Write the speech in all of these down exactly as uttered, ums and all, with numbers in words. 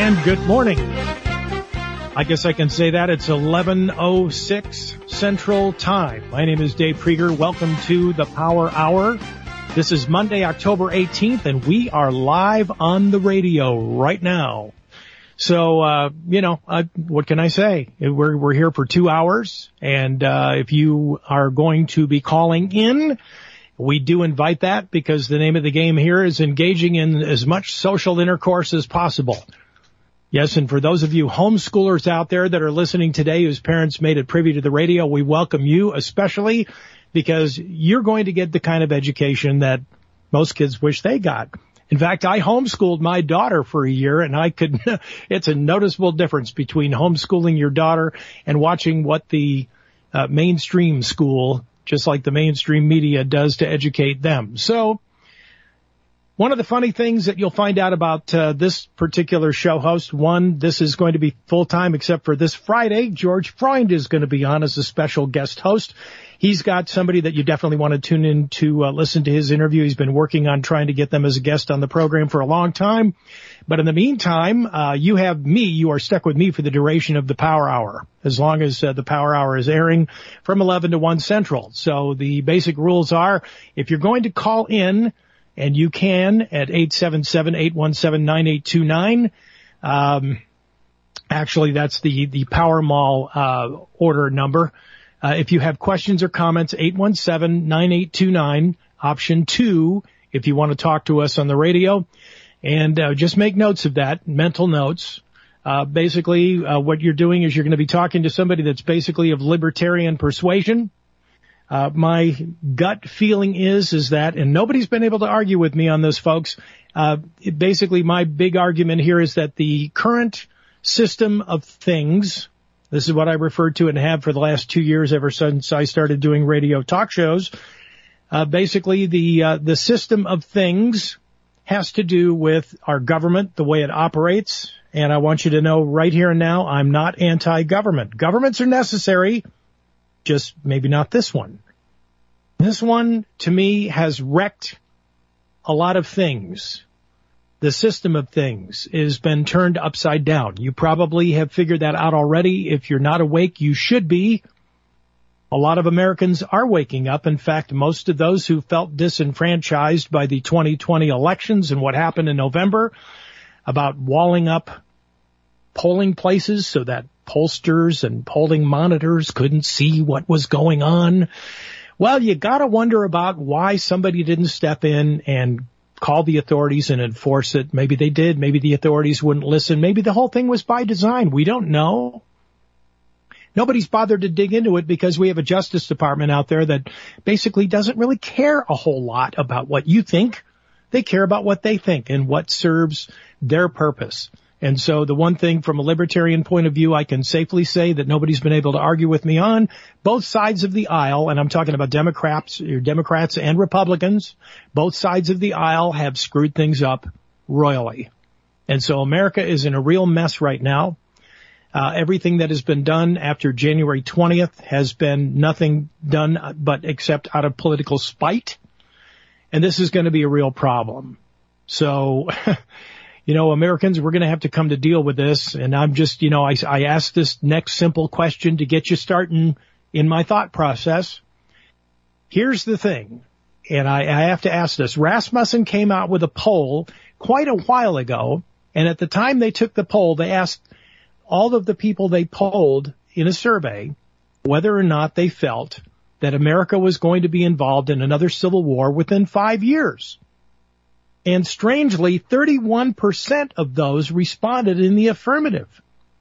And good morning. I guess I can say that. It's eleven oh six Central Time. My name is Dave Krieger. Welcome to the Power Hour. This is Monday, October eighteenth, and we are live on the radio right now. So, uh, you know, uh, what can I say? We're, we're here for two hours, and uh, if you are going to be calling in, we do invite that because the name of the game here is engaging in as much social intercourse as possible. Yes, and for those of you homeschoolers out there that are listening today whose parents made it privy to the radio, we welcome you especially because you're going to get the kind of education that most kids wish they got. In fact, I homeschooled my daughter for a year, and I could, it's a noticeable difference between homeschooling your daughter and watching what the uh, mainstream school, just like the mainstream media, does to educate them. So, one of the funny things that you'll find out about uh, this particular show host, one, this is going to be full-time except for this Friday. George Freund is going to be on as a special guest host. He's got somebody that you definitely want to tune in to uh, listen to his interview. He's been working on trying to get them as a guest on the program for a long time. But in the meantime, uh, you have me. You are stuck with me for the duration of the Power Hour, as long as uh, the Power Hour is airing from eleven to one Central. So the basic rules are, if you're going to call in, and you can at eight seven seven, eight one seven, nine eight two nine. Um, actually, that's the, the Power Mall, uh, order number. Uh, if you have questions or comments, eight one seven, nine eight two nine, option two, if you want to talk to us on the radio. And, uh, just make notes of that, mental notes. Uh, basically, uh, what you're doing is you're going to be talking to somebody that's basically of libertarian persuasion. Uh, my gut feeling is, is that, and nobody's been able to argue with me on this, folks. Uh, it, basically my big argument here is that the current system of things, this is what I referred to and have for the last two years ever since I started doing radio talk shows. Uh, basically the, uh, the system of things has to do with our government, the way it operates. And I want you to know right here and now, I'm not anti-government. Governments are necessary. Just maybe not this one. This one, to me, has wrecked a lot of things. The system of things has been turned upside down. You probably have figured that out already. If you're not awake, you should be. A lot of Americans are waking up. In fact, most of those who felt disenfranchised by the twenty twenty elections and what happened in November about walling up polling places so that pollsters and polling monitors couldn't see what was going on. Well, you gotta wonder about why somebody didn't step in and call the authorities and enforce it. Maybe they did. Maybe the authorities wouldn't listen. Maybe the whole thing was by design. We don't know. Nobody's bothered to dig into it because we have a Justice Department out there that basically doesn't really care a whole lot about what you think. They care about what they think and what serves their purpose. And so the one thing from a libertarian point of view, I can safely say that nobody's been able to argue with me on both sides of the aisle. And I'm talking about Democrats, Democrats and Republicans. Both sides of the aisle have screwed things up royally. And so America is in a real mess right now. Uh, everything that has been done after January twentieth has been nothing done but except out of political spite. And this is going to be a real problem. So, you know, Americans, we're going to have to come to deal with this. And I'm just, you know, I, I asked this next simple question to get you starting in my thought process. Here's the thing, and I, I have to ask this. Rasmussen came out with a poll quite a while ago, and at the time they took the poll, they asked all of the people they polled in a survey whether or not they felt that America was going to be involved in another civil war within five years. And strangely, thirty-one percent of those responded in the affirmative.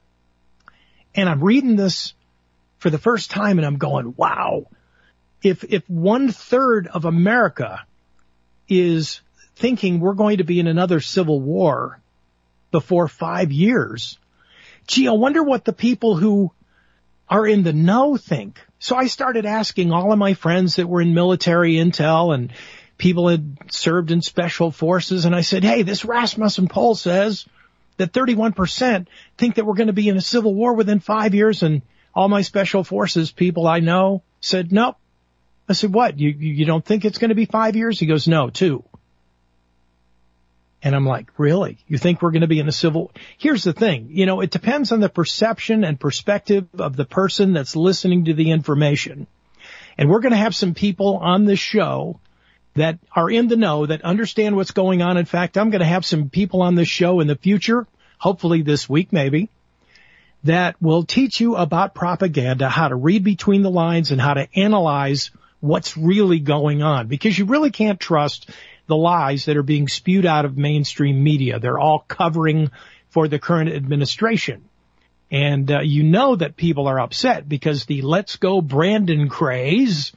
And I'm reading this for the first time and I'm going, wow, if, if one third of America is thinking we're going to be in another civil war before five years, gee, I wonder what the people who are in the know think. So I started asking all of my friends that were in military intel and people had served in special forces, and I said, hey, this Rasmussen poll says that thirty-one percent think that we're going to be in a civil war within five years, and all my special forces people I know said, nope. I said, what, you you don't think it's going to be five years? He goes, no, two. And I'm like, really? You think we're going to be in a civil? Here's the thing. You know, it depends on the perception and perspective of the person that's listening to the information. And we're going to have some people on this show that are in the know, that understand what's going on. In fact, I'm going to have some people on this show in the future, hopefully this week maybe, that will teach you about propaganda, how to read between the lines and how to analyze what's really going on. Because you really can't trust the lies that are being spewed out of mainstream media. They're all covering for the current administration. And uh, you know that people are upset because the Let's Go Brandon craze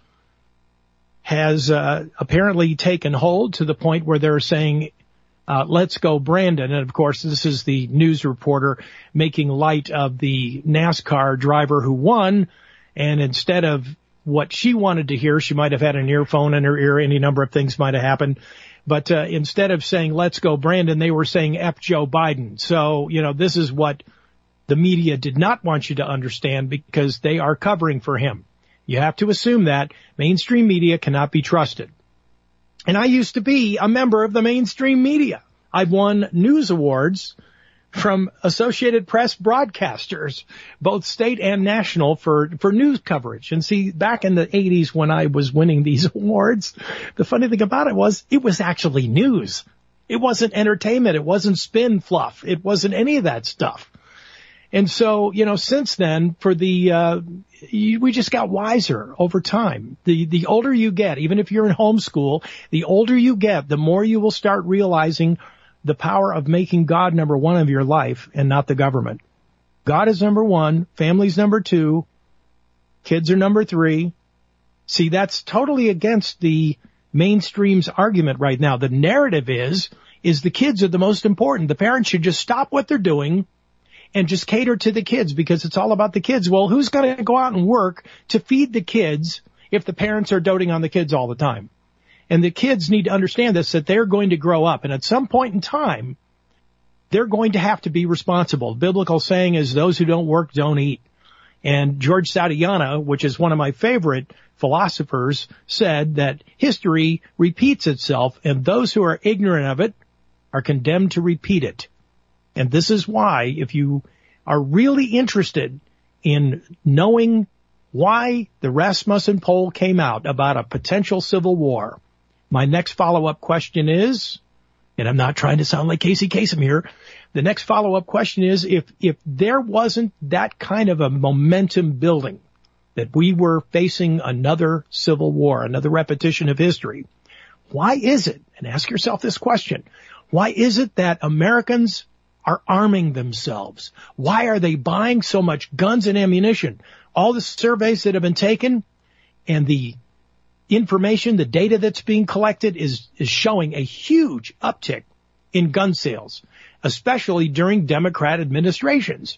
has uh, apparently taken hold to the point where they're saying, uh, let's go Brandon. And of course, this is the news reporter making light of the NASCAR driver who won. And instead of what she wanted to hear, she might have had an earphone in her ear. Any number of things might have happened. But uh, instead of saying, let's go Brandon, they were saying F Joe Biden. So, you know, this is what the media did not want you to understand because they are covering for him. You have to assume that mainstream media cannot be trusted. And I used to be a member of the mainstream media. I've won news awards from Associated Press broadcasters, both state and national, for, for news coverage. And see, back in the eighties when I was winning these awards, the funny thing about it was it was actually news. It wasn't entertainment. It wasn't spin fluff. It wasn't any of that stuff. And so, you know, since then, for the, uh, you, we just got wiser over time. The, the older you get, even if you're in homeschool, the older you get, the more you will start realizing the power of making God number one of your life and not the government. God is number one, family's number two, kids are number three. See, that's totally against the mainstream's argument right now. The narrative is, is the kids are the most important. The parents should just stop what they're doing and just cater to the kids because it's all about the kids. Well, who's going to go out and work to feed the kids if the parents are doting on the kids all the time? And the kids need to understand this, that they're going to grow up. And at some point in time, they're going to have to be responsible. The biblical saying is those who don't work don't eat. And George Santayana, which is one of my favorite philosophers, said that history repeats itself and those who are ignorant of it are condemned to repeat it. And this is why, if you are really interested in knowing why the Rasmussen poll came out about a potential civil war, my next follow-up question is, and I'm not trying to sound like Casey Kasem here, the next follow-up question is, if, if there wasn't that kind of a momentum building, that we were facing another civil war, another repetition of history, why is it, and ask yourself this question, why is it that Americans are arming themselves? Why are they buying so much guns and ammunition? All the surveys that have been taken and the information, the data that's being collected is, is showing a huge uptick in gun sales, especially during Democrat administrations.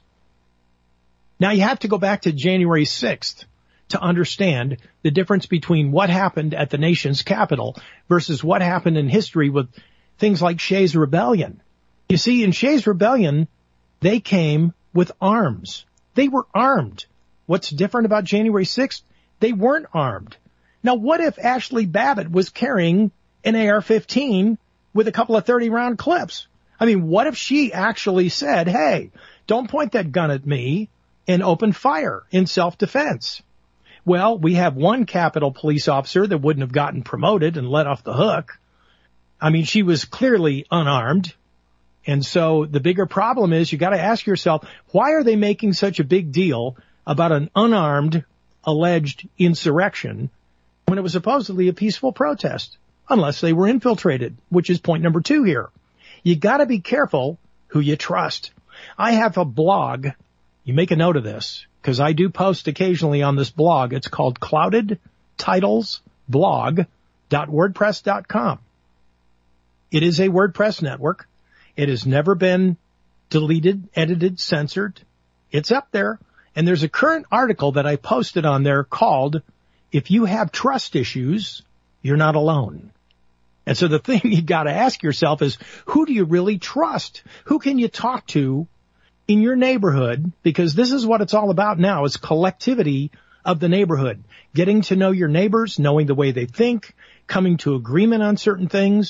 Now you have to go back to January sixth to understand the difference between what happened at the nation's capital versus what happened in history with things like Shays' Rebellion. You see, in Shays' Rebellion, they came with arms. They were armed. What's different about January sixth? They weren't armed. Now, what if Ashley Babbitt was carrying an A R fifteen with a couple of thirty-round clips? I mean, what if she actually said, hey, don't point that gun at me and open fire in self-defense? Well, we have one Capitol police officer that wouldn't have gotten promoted and let off the hook. I mean, she was clearly unarmed. And so the bigger problem is you got to ask yourself, why are they making such a big deal about an unarmed alleged insurrection when it was supposedly a peaceful protest, unless they were infiltrated, which is point number two here. You got to be careful who you trust. I have a blog. You make a note of this because I do post occasionally on this blog. It's called clouded titles blog dot wordpress dot com. It is a WordPress network. It has never been deleted, edited, censored. It's up there. And there's a current article that I posted on there called, If You Have Trust Issues, You're Not Alone. And so the thing you got to ask yourself is, who do you really trust? Who can you talk to in your neighborhood? Because this is what it's all about now, is collectivity of the neighborhood. Getting to know your neighbors, knowing the way they think, coming to agreement on certain things.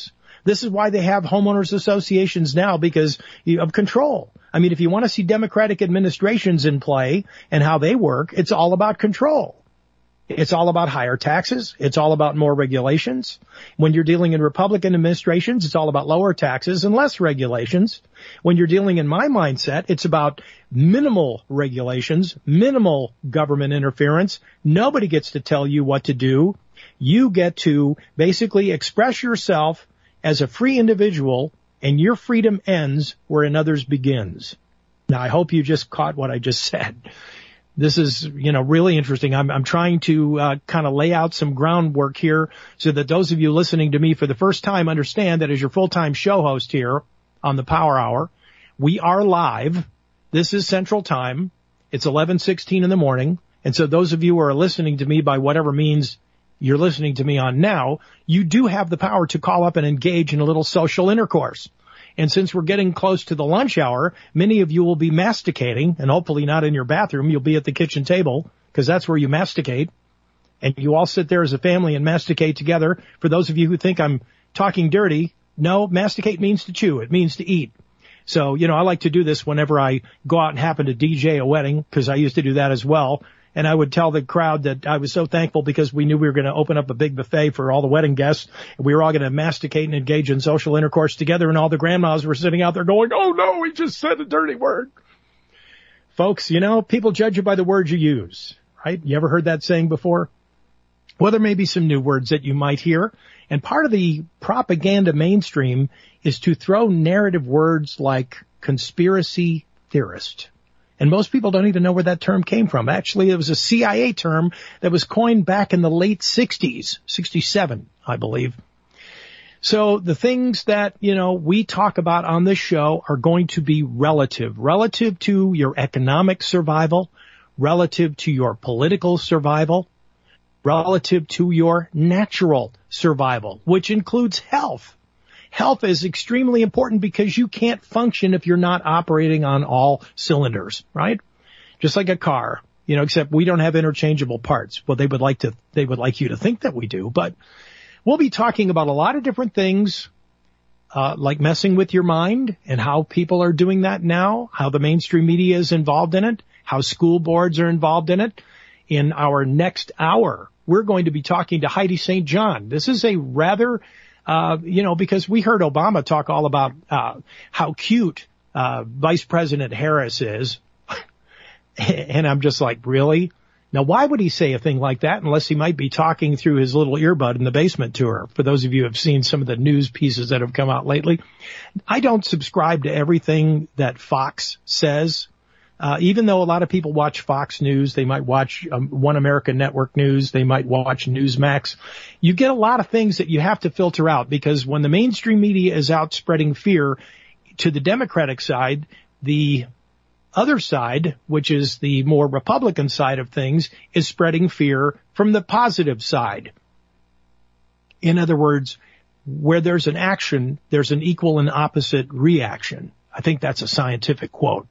This is why they have homeowners associations now, because of control. I mean, if you want to see Democratic administrations in play and how they work, it's all about control. It's all about higher taxes. It's all about more regulations. When you're dealing in Republican administrations, it's all about lower taxes and less regulations. When you're dealing in my mindset, it's about minimal regulations, minimal government interference. Nobody gets to tell you what to do. You get to basically express yourself as a free individual, and your freedom ends where another's begins. Now, I hope you just caught what I just said. This is, you know, really interesting. I'm, I'm trying to uh, kind of lay out some groundwork here so that those of you listening to me for the first time understand that as your full-time show host here on the Power Hour, we are live. This is Central Time. It's eleven sixteen in the morning. And so those of you who are listening to me by whatever means you're listening to me on now, you do have the power to call up and engage in a little social intercourse. And since we're getting close to the lunch hour, many of you will be masticating, and hopefully not in your bathroom. You'll be at the kitchen table, because that's where you masticate. And you all sit there as a family and masticate together. For those of you who think I'm talking dirty, no, masticate means to chew. It means to eat. So, you know, I like to do this whenever I go out and happen to D J a wedding, because I used to do that as well. And I would tell the crowd that I was so thankful because we knew we were going to open up a big buffet for all the wedding guests. And we were all going to masticate and engage in social intercourse together. And all the grandmas were sitting out there going, oh, no, he just said a dirty word. Folks, you know, people judge you by the words you use, right? You ever heard that saying before? Well, there may be some new words that you might hear. And part of the propaganda mainstream is to throw narrative words like conspiracy theorist. And most people don't even know where that term came from. Actually, it was a C I A term that was coined back in the late sixties, sixty-seven, I believe. So the things that, you know, we talk about on this show are going to be relative, relative to your economic survival, relative to your political survival, relative to your natural survival, which includes health. Health is extremely important because you can't function if you're not operating on all cylinders, right? Just like a car, you know, except we don't have interchangeable parts. Well, they would like to, they would like you to think that we do, but we'll be talking about a lot of different things, uh, like messing with your mind and how people are doing that now, how the mainstream media is involved in it, how school boards are involved in it. In our next hour, we're going to be talking to Heidi Saint John. This is a rather Uh, you know, because we heard Obama talk all about uh, how cute uh, Vice President Harris is. And I'm just like, really? Now, why would he say a thing like that unless he might be talking through his little earbud in the basement to her? For those of you who have seen some of the news pieces that have come out lately, I don't subscribe to everything that Fox says. Uh, even though a lot of people watch Fox News, they might watch um, One American Network News, they might watch Newsmax. You get a lot of things that you have to filter out because when the mainstream media is out spreading fear to the Democratic side, the other side, which is the more Republican side of things, is spreading fear from the positive side. In other words, where there's an action, there's an equal and opposite reaction. I think that's a scientific quote.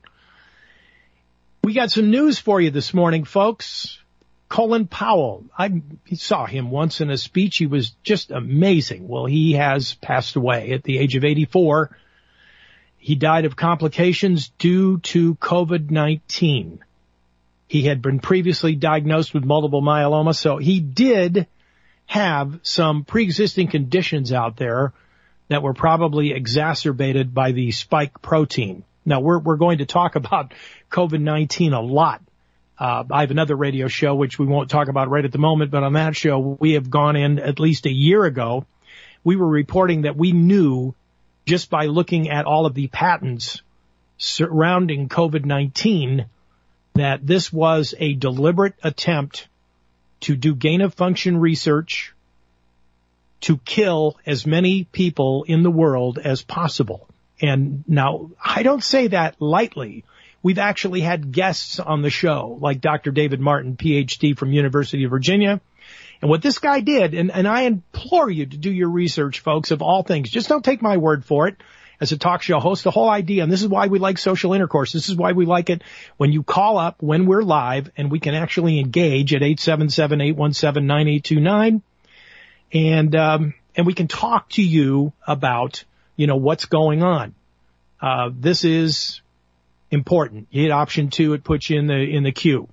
We got some news for you this morning, folks. Colin Powell. I saw him once in a speech. He was just amazing. Well, he has passed away at the age of eighty-four. He died of complications due to COVID nineteen. He had been previously diagnosed with multiple myeloma, so he did have some pre-existing conditions out there that were probably exacerbated by the spike protein. Now, we're we're going to talk about COVID nineteen a lot. Uh, I have another radio show, which we won't talk about right at the moment, but on that show, we have gone in at least a year ago. We were reporting that we knew just by looking at all of the patents surrounding COVID nineteen that this was a deliberate attempt to do gain-of-function research to kill as many people in the world as possible. And now, I don't say that lightly. We've actually had guests on the show, like Doctor David Martin, P H D from University of Virginia. And what this guy did, and, and I implore you to do your research, folks, of all things. Just don't take my word for it. As a talk show host, the whole idea, and this is why we like social intercourse, this is why we like it when you call up when we're live and we can actually engage at eight seven seven, eight one seven, nine eight two nine. And um and we can talk to you about, you know, what's going on. Uh, this is important. You hit option two, it puts you in the, in the queue.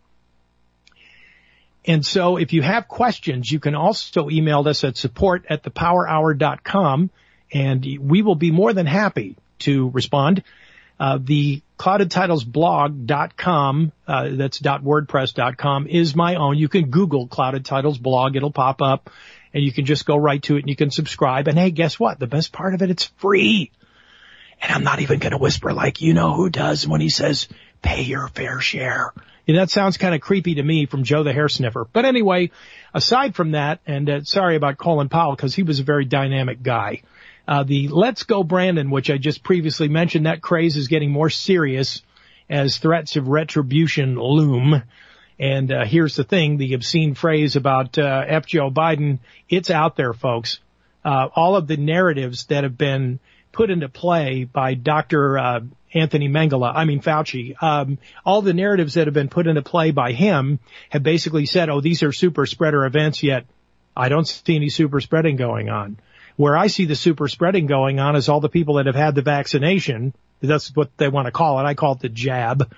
And so if you have questions, you can also email us at support at the power hour dot com, and we will be more than happy to respond. Uh, the clouded titles blog dot com, uh, that's .wordpress dot com, is my own. You can Google Clouded Titles blog. It'll pop up, and you can just go right to it, and you can subscribe. And hey, guess what? The best part of it, it's free. And I'm not even going to whisper like, you know who does when he says, pay your fair share. You know, that sounds kind of creepy to me from Joe the Hair Sniffer. But anyway, aside from that, and uh, sorry about Colin Powell, because he was a very dynamic guy. Uh, the Let's Go Brandon, which I just previously mentioned, that craze is getting more serious as threats of retribution loom. And uh, here's the thing, the obscene phrase about uh, F. Joe Biden, it's out there, folks. Uh, all of the narratives that have been put into play by Doctor Uh, Anthony Mengele, I mean Fauci, um, all the narratives that have been put into play by him have basically said, oh, these are super spreader events, yet I don't see any super spreading going on. Where I see the super spreading going on is all the people that have had the vaccination. That's what they want to call it. I call it the jab.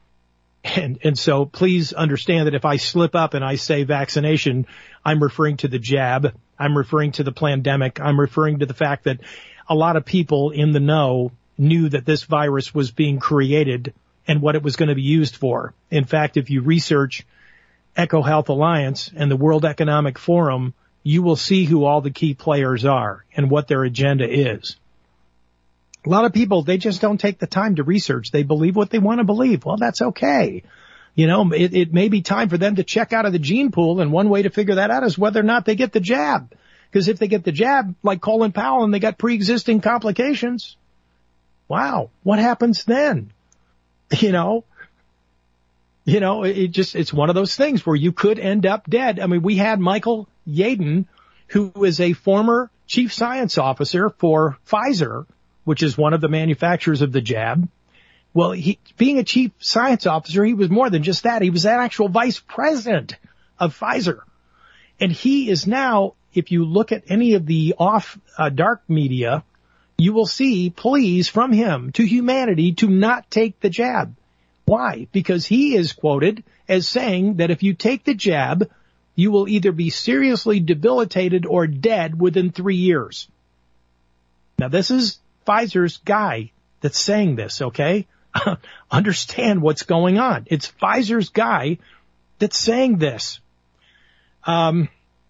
And, and so please understand that if I slip up and I say vaccination, I'm referring to the jab. I'm referring to the pandemic. I'm referring to the fact that a lot of people in the know knew that this virus was being created and what it was going to be used for. In fact, if you research EcoHealth Alliance and the World Economic Forum, you will see who all the key players are and what their agenda is. A lot of people, they just don't take the time to research. They believe what they want to believe. Well, that's okay. You know, it, it may be time for them to check out of the gene pool, and one way to figure that out is whether or not they get the jab. Because if they get the jab, like Colin Powell, and they got pre-existing complications, wow, what happens then? You know, you know, it just, it's one of those things where you could end up dead. I mean, we had Michael Yeadon, who is a former chief science officer for Pfizer, which is one of the manufacturers of the jab. Well, he, being a chief science officer, he was more than just that. He was an actual vice president of Pfizer. And he is now, if you look at any of the off uh, dark media, you will see pleas from him to humanity to not take the jab. Why? Because he is quoted as saying that if you take the jab, you will either be seriously debilitated or dead within three years. Now, this is Pfizer's guy that's saying this, okay? Understand what's going on. It's Pfizer's guy that's saying this. Um,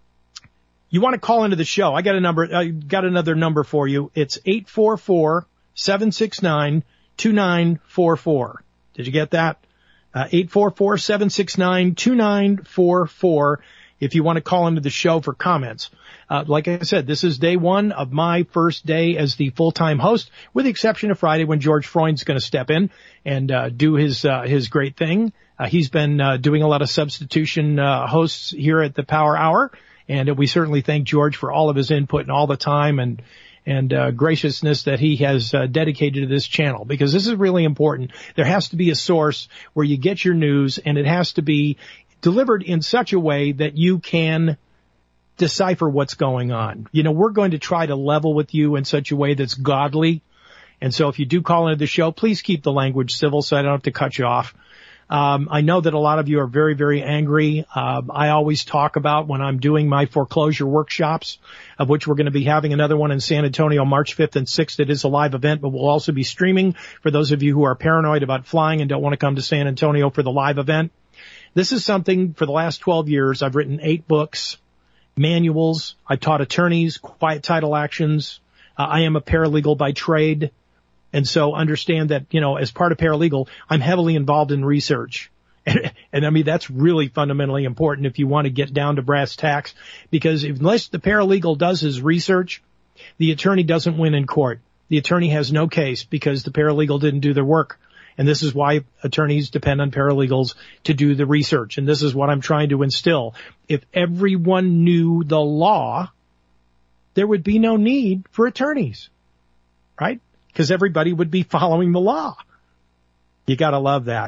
you want to call into the show. I got a number, I got another number for you. It's eight four four, seven six nine, two nine four four. Did you get that? Uh, eight four four, seven six nine, two nine four four if you want to call into the show for comments. Uh, like I said, this is day one of my first day as the full-time host, with the exception of Friday when George Freund's going to step in and uh, do his uh, his great thing. Uh, he's been uh, doing a lot of substitution uh, hosts here at the Power Hour, and uh, we certainly thank George for all of his input and all the time and and uh, graciousness that he has uh, dedicated to this channel, because this is really important. There has to be a source where you get your news, and it has to be delivered in such a way that you can decipher what's going on. You know, we're going to try to level with you in such a way that's godly. And so if you do call into the show, please keep the language civil so I don't have to cut you off. Um, I know that a lot of you are very, very angry. Uh, I always talk about when I'm doing my foreclosure workshops, of which we're going to be having another one in San Antonio March fifth and sixth. It is a live event, but we'll also be streaming for those of you who are paranoid about flying and don't want to come to San Antonio for the live event. This is something for the last twelve years. I've written eight books, manuals. I taught attorneys, quiet title actions. Uh, I am a paralegal by trade. And so understand that, you know, as part of paralegal, I'm heavily involved in research. And, and I mean, that's really fundamentally important if you want to get down to brass tacks, because unless the paralegal does his research, the attorney doesn't win in court. The attorney has no case because the paralegal didn't do their work. And this is why attorneys depend on paralegals to do the research. And this is what I'm trying to instill. If everyone knew the law, there would be no need for attorneys, right? Because everybody would be following the law. You got to love that.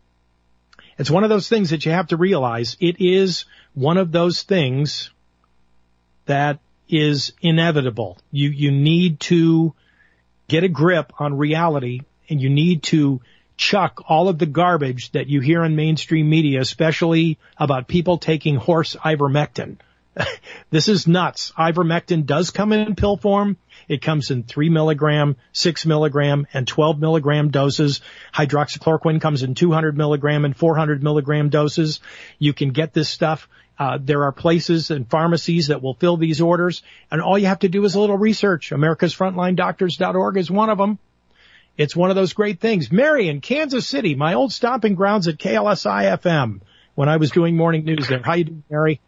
It's one of those things that you have to realize. It is one of those things that is inevitable. You, you need to get a grip on reality, and you need to chuck all of the garbage that you hear in mainstream media, especially about people taking horse ivermectin. This is nuts. Ivermectin does come in pill form. It comes in three milligram, six milligram, and twelve milligram doses. Hydroxychloroquine comes in two hundred milligram and four hundred milligram doses. You can get this stuff. Uh, there are places and pharmacies that will fill these orders, and all you have to do is a little research. Americas Frontline Doctors dot org is one of them. It's one of those great things. Mary in Kansas City, my old stomping grounds at K L S I F M when I was doing morning news there. How you doing, Mary?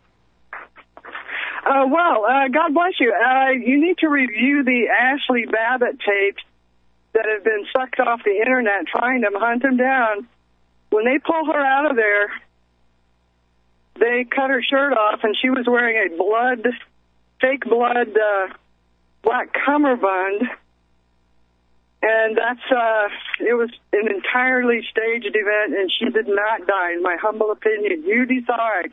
Uh, well, uh, God bless you. Uh, you need to review the Ashley Babbitt tapes that have been sucked off the internet, trying to hunt him down. When they pull her out of there, they cut her shirt off, and she was wearing a blood, fake blood, uh, black cummerbund. And that's, uh, it was an entirely staged event, and she did not die, in my humble opinion. You decide.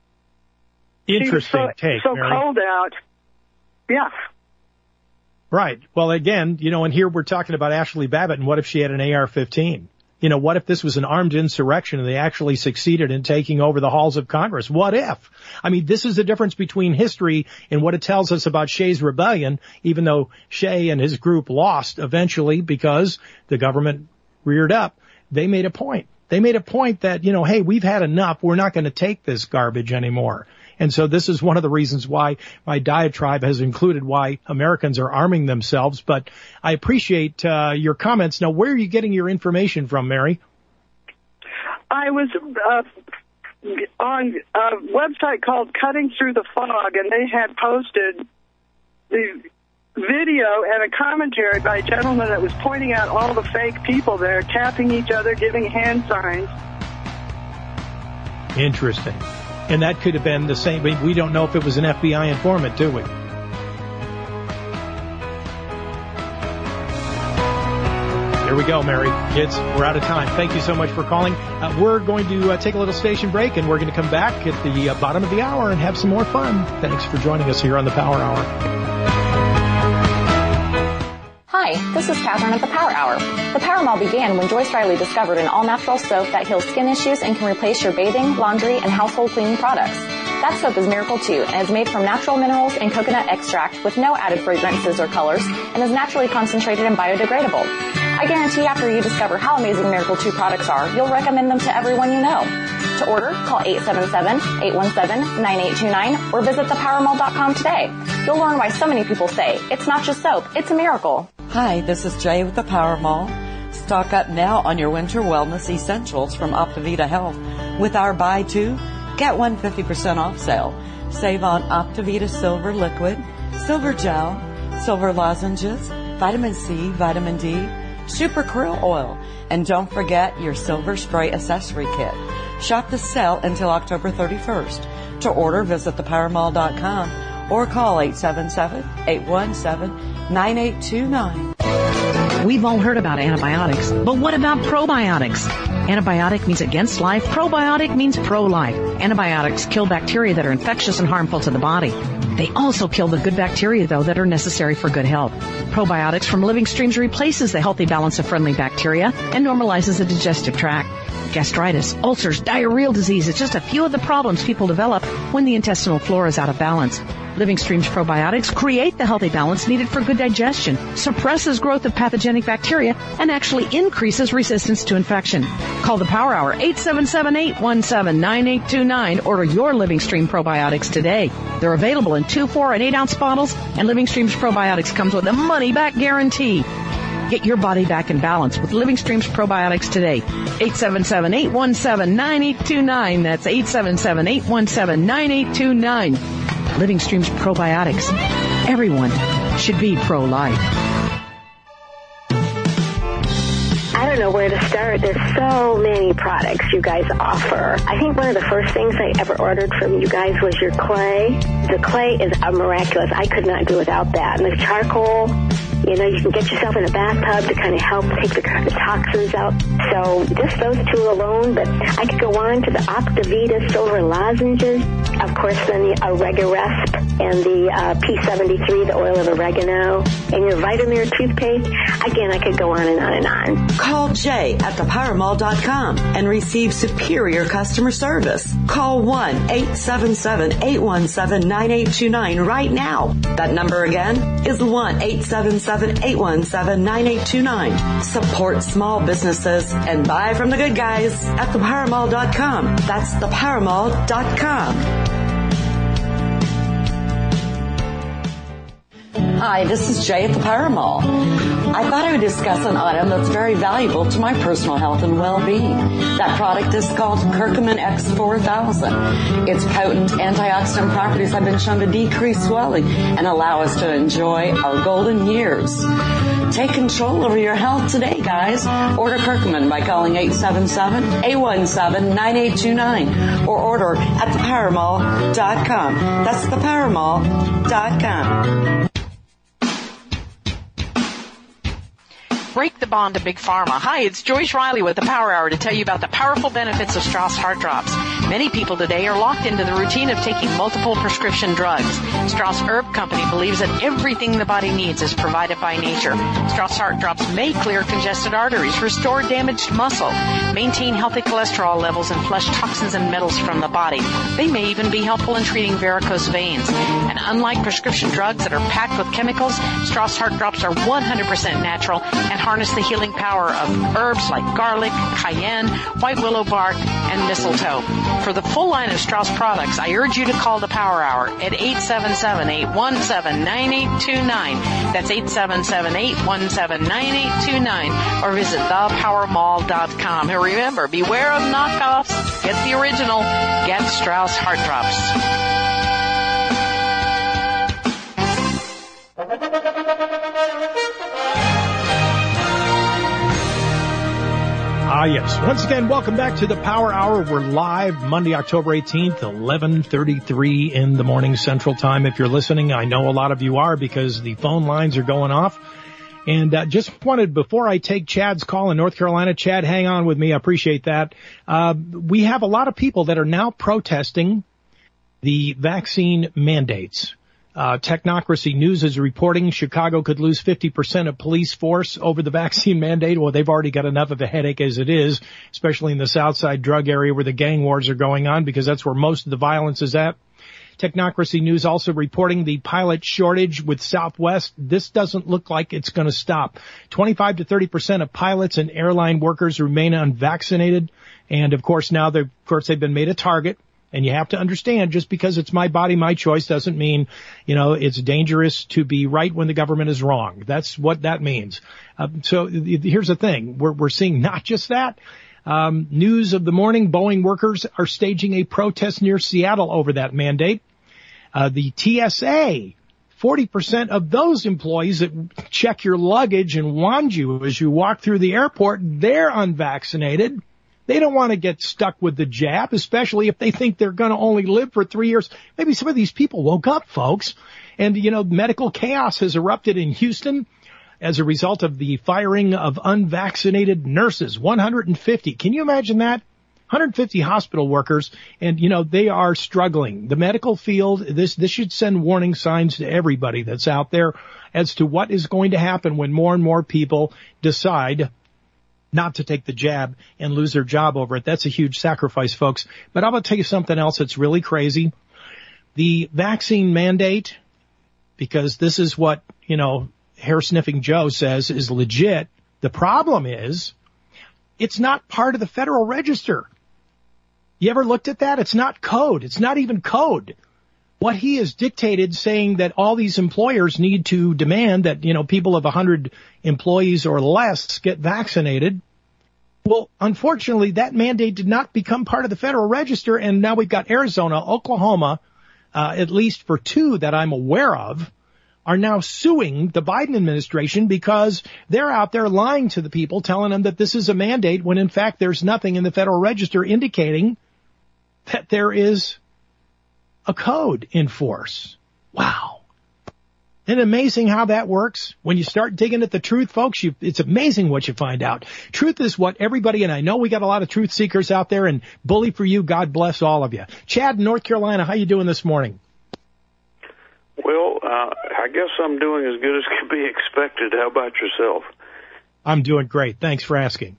Interesting so, take, so Mary. cold out. Yeah. Right. Well, again, you know, and here we're talking about Ashley Babbitt, and what if she had an A R fifteen? You know, what if this was an armed insurrection and they actually succeeded in taking over the halls of Congress? What if? I mean, this is the difference between history and what it tells us about Shea's rebellion, even though Shea and his group lost eventually because the government reared up. They made a point. They made a point that, you know, hey, we've had enough. We're not going to take this garbage anymore. And so this is one of the reasons why my diatribe has included why Americans are arming themselves. But I appreciate uh, your comments. Now, where are you getting your information from, Mary? I was uh, on a website called Cutting Through the Fog, and they had posted the video and a commentary by a gentleman that was pointing out all the fake people there, tapping each other, giving hand signs. Interesting. And that could have been the same. We don't know if it was an F B I informant, do we? There we go, Mary. Kids, we're out of time. Thank you so much for calling. Uh, we're going to uh, take a little station break, and we're going to come back at the uh, bottom of the hour and have some more fun. Thanks for joining us here on the Power Hour. Hi, this is Catherine at the Power Hour. The Power Mall began when Joyce Riley discovered an all-natural soap that heals skin issues and can replace your bathing, laundry, and household cleaning products. That soap is Miracle two and is made from natural minerals and coconut extract with no added fragrances or colors and is naturally concentrated and biodegradable. I guarantee after you discover how amazing Miracle two products are, you'll recommend them to everyone you know. To order, call eight seven seven, eight one seven, nine eight two nine or visit the power mall dot com today. You'll learn why so many people say, it's not just soap, it's a miracle. Hi, this is Jay with the Power Mall. Stock up now on your winter wellness essentials from Optivita Health with our buy two, get one fifty percent off sale. Save on Optivita Silver Liquid, Silver Gel, Silver Lozenges, Vitamin C, Vitamin D, Super Krill Oil, and don't forget your Silver Spray Accessory Kit. Shop the sale until October thirty-first. To order, visit the power mall dot com or call eight seven seven, eight one seven, nine eight two nine. We've all heard about antibiotics, but what about probiotics? Antibiotic means against life. Probiotic means pro-life. Antibiotics kill bacteria that are infectious and harmful to the body. They also kill the good bacteria, though, that are necessary for good health. Probiotics from Living Streams replaces the healthy balance of friendly bacteria and normalizes the digestive tract. Gastritis, ulcers, diarrheal disease is just a few of the problems people develop when the intestinal flora is out of balance. Living Streams probiotics create the healthy balance needed for good digestion, suppresses growth of pathogenic bacteria, and actually increases resistance to infection. Call the Power Hour, eight seven seven, eight one seven, nine eight two nine. Order your Living Stream probiotics today. They're available in two, four, and eight ounce bottles, and Living Streams probiotics comes with a money-back guarantee. Get your body back in balance with Living Streams probiotics today. eight seven seven, eight one seven, nine eight two nine. That's eight seven seven, eight one seven, nine eight two nine. Living Streams probiotics. Everyone should be pro-life. I don't know where to start. There's so many products you guys offer. I think one of the first things I ever ordered from you guys was your clay. The clay is miraculous. I could not do without that. And the charcoal, You know, you can get yourself in a bathtub to kind of help take the, the toxins out. So just those two alone, but I could go on to the Optivita Silver Lozenges, of course, then the Oregarest and the uh, P seventy-three, the oil of oregano, and your Vitamir toothpaste. Again, I could go on and on and on. Call Jay at the power mall dot com and receive superior customer service. Call one eight seven seven, eight one seven, nine eight two nine right now. That number again is one eight seven seven, eight one seven, nine eight two nine. Support small businesses and buy from the good guys at the power mall dot com. That's the power mall dot com. Hi, this is Jay at the Power Mall. I thought I would discuss an item that's very valuable to my personal health and well-being. That product is called Curcumin X four thousand. Its potent antioxidant properties have been shown to decrease swelling and allow us to enjoy our golden years. Take control over your health today, guys. Order Curcumin by calling eight seven seven, eight one seven, nine eight two nine or order at the power mall dot com. That's the power mall dot com. Break the bond to Big Pharma. Hi, it's Joyce Riley with the Power Hour to tell you about the powerful benefits of Strauss Heart Drops. Many people today are locked into the routine of taking multiple prescription drugs. Strauss Herb Company believes that everything the body needs is provided by nature. Strauss Heart Drops may clear congested arteries, restore damaged muscle, maintain healthy cholesterol levels, and flush toxins and metals from the body. They may even be helpful in treating varicose veins. And unlike prescription drugs that are packed with chemicals, Strauss Heart Drops are one hundred percent natural and harness the healing power of herbs like garlic, cayenne, white willow bark, and mistletoe. For the full line of Strauss products, I urge you to call the Power Hour at eight seven seven, eight one seven, nine eight two nine. That's eight seven seven, eight one seven, nine eight two nine. Or visit the power mall dot com. And remember, beware of knockoffs. Get the original. Get Strauss Heart Drops. Ah, yes. Once again, welcome back to the Power Hour. We're live Monday, October eighteenth, eleven thirty-three in the morning Central Time. If you're listening, I know a lot of you are because the phone lines are going off. And uh, just wanted, before I take Chad's call in North Carolina, Chad, hang on with me. I appreciate that. Uh, we have a lot of people that are now protesting the vaccine mandates. Uh, Technocracy News is reporting Chicago could lose fifty percent of police force over the vaccine mandate. Well, they've already got enough of a headache as it is, especially in the Southside drug area where the gang wars are going on, because that's where most of the violence is at. Technocracy News also reporting the pilot shortage with Southwest. This doesn't look like it's going to stop. twenty-five to thirty percent of pilots and airline workers remain unvaccinated. And of course, now they've, of course, they've been made a target. And you have to understand, just because it's my body, my choice doesn't mean, you know, it's dangerous to be right when the government is wrong. That's what that means. Uh, so here's the thing. We're, we're seeing not just that. Um, news of the morning, Boeing workers are staging a protest near Seattle over that mandate. Uh, the T S A, forty percent of those employees that check your luggage and wand you as you walk through the airport, they're unvaccinated. They don't want to get stuck with the jab, especially if they think they're going to only live for three years. Maybe some of these people woke up, folks. And, you know, medical chaos has erupted in Houston as a result of the firing of unvaccinated nurses. one hundred fifty. Can you imagine that? one hundred fifty hospital workers, and, you know, they are struggling. The medical field, this, this should send warning signs to everybody that's out there as to what is going to happen when more and more people decide not to take the jab and lose their job over it. That's a huge sacrifice, folks. But I'm going to tell you something else that's really crazy. The vaccine mandate, because this is what, you know, hair-sniffing Joe says is legit. The problem is it's not part of the Federal Register. You ever looked at that? It's not code. It's not even code. What he has dictated, saying that all these employers need to demand that, you know, people of one hundred employees or less get vaccinated. Well, unfortunately, that mandate did not become part of the Federal Register, and now we've got Arizona, Oklahoma, uh, at least for two that I'm aware of, are now suing the Biden administration because they're out there lying to the people, telling them that this is a mandate when, in fact, there's nothing in the Federal Register indicating that there is a code in force. Wow. Isn't it amazing how that works? When you start digging at the truth, folks, you, it's amazing what you find out. Truth is what everybody, and I know we got a lot of truth seekers out there, and bully for you, God bless all of you. Chad, North Carolina, how you doing this morning? Well, uh, I guess I'm doing as good as can be expected. How about yourself? I'm doing great. Thanks for asking.